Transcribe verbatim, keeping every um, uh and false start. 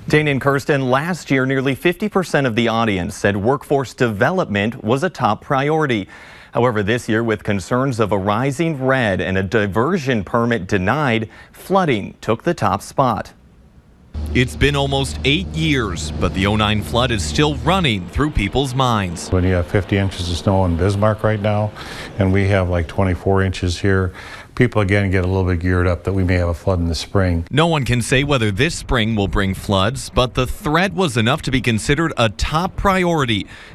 Dane and Kirsten, last year, nearly fifty percent of the audience said workforce development was a top priority. However, this year, with concerns of a rising red and a diversion permit denied, flooding took the top spot. It's been almost eight years, but the oh nine flood is still running through people's minds. When you have fifty inches of snow in Bismarck right now, and we have like twenty-four inches here, people again get a little bit geared up that we may have a flood in the spring. No one can say whether this spring will bring floods, but the threat was enough to be considered a top priority